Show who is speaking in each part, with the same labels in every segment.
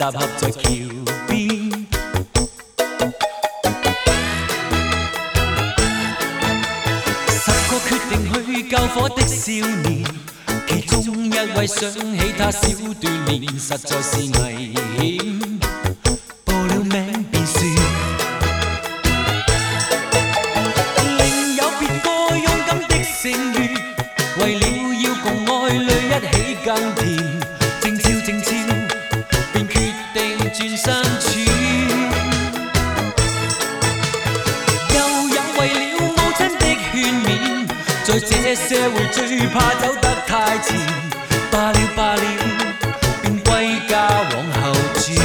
Speaker 1: 合在橋邊。10個決定去救火的少年，其中一位想起他小鍛鍊，實在是危險。報了名便算。另有別個勇敢的成員，為了要共愛侶一起耕田，靜悄靜悄便決定轉身處。又有為了母親的勸勉，在這社會最怕走得太前，罷了罷了，便歸家往後轉。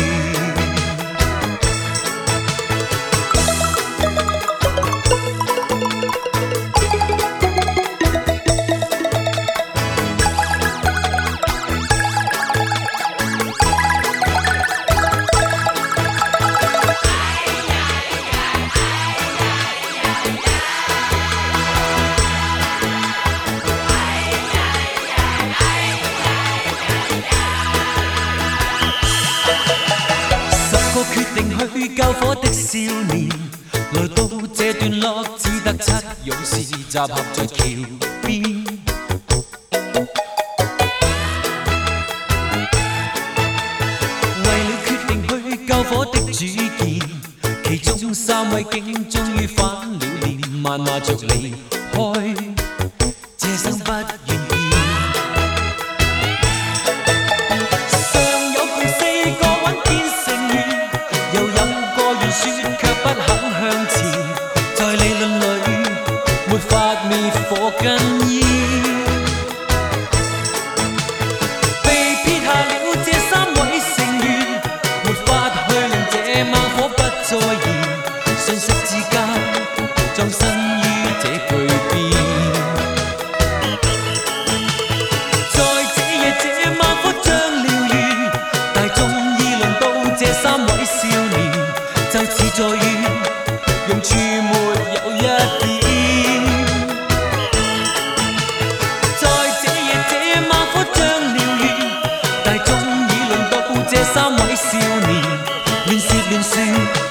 Speaker 1: 決定去救火的少年，來到這段落只得7勇士集合在橋邊。為了決定去救火的主見，其中3位竟終於翻了臉，謾罵着離開，這生不願見。說卻不肯向前，在理論裏沒法滅火根煙，被撇下了這3位成員，沒法去令這猛火不再燃，瞬息之間葬身於這巨變。在這夜這猛火將燎原，大眾議論到這3位少年。就似在於用處沒有一點，在這夜這猛火將燎原，大眾議論到這3位少年亂說亂說。